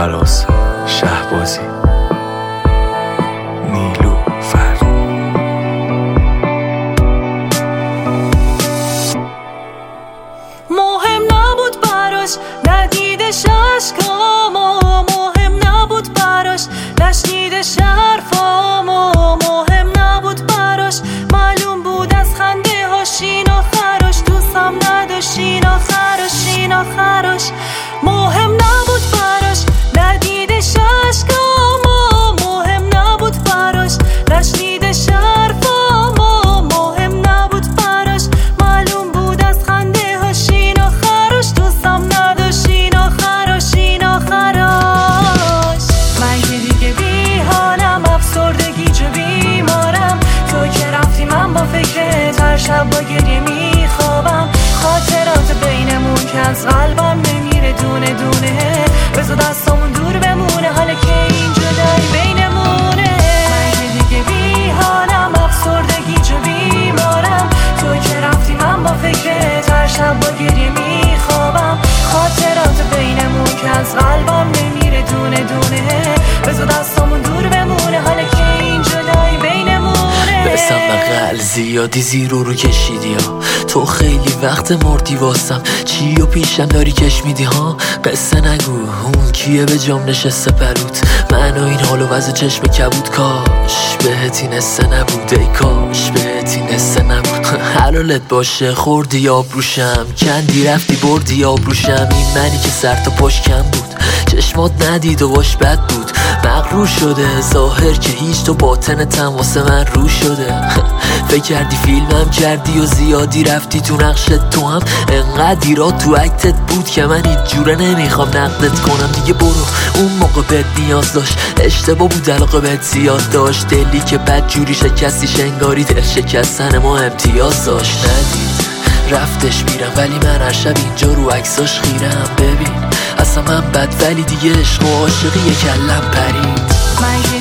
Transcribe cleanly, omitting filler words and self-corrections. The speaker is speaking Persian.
فراز شهبازی نیلوفر. مهم نبود براش ندیدش عشقامو، مهم نبود براش نشنیدش حرفامو، مهم نبود براش معلوم بود از خنده هاش این آخراش، دوستم نداشت این آخراش. مهم نبود براش ندیدش عشقامو، مهم نبود براش نشنیدش حرفامو، مهم نبود براش معلوم بود از خنده هاش این آخراش، دوستم نداشت این آخراش. من که دیگه بی حالم، افسردگی چه بیمارم، تو که رفتی من با فکرت هر شب با گریه میخوابم، خاطرات بینمون که از قلبم نمیره دونه دونه، بذار دستامون دور بمونه حالا که این جدایی بینمونه. من که دیگه بی حالم، افسردگی چه بیمارم، تو که رفتی من با فکرت هر شب با گریه میخوابم، خاطرات بینمون که از قلبم نمیره دونه دونه، بذار دستامون دور بمونه حالا که این جدایی بینمونه. بسم بغل زیادی زیرو رو کشیدی ها، تو خیلی وقت مردی واسم، چی و پیشم داری کش میدی ها، قصه نگو اون کیه به جام نشسته پروت، من و این حال و وضع چشم کبود، کاش بهت این حسه نبود، ای کاش بهت این حسه نبود. حلالت باشه خوردی آبروشم، کندی رفتی بردی آبروشم، این منی که سر تا پاش کم بود، چشمات ندید و باش بد بود، مغرور شده ظاهر که هیچ، تو باطنتم واسه من رو شده. فکر کردی فیلمم کردی و زیادی رفتی تو نقشت، تو هم انقدر ایراد تو اکتت بود که من هیچ جوره نمیخوام نقدت کنم، دیگه برو. اون موقع بهت نیاز داشت، اشتباه بود علاقه بهت زیاد داشت، دلی که بد جوری شکستی شنگاری دل شکستن ما امتیاز داشت، ندید رفتش میرم ولی من هر شب اینجا رو عکساش خیرم، ببین اصلا من بد ولی دیگه عشق و عاشقی کلم پرید. من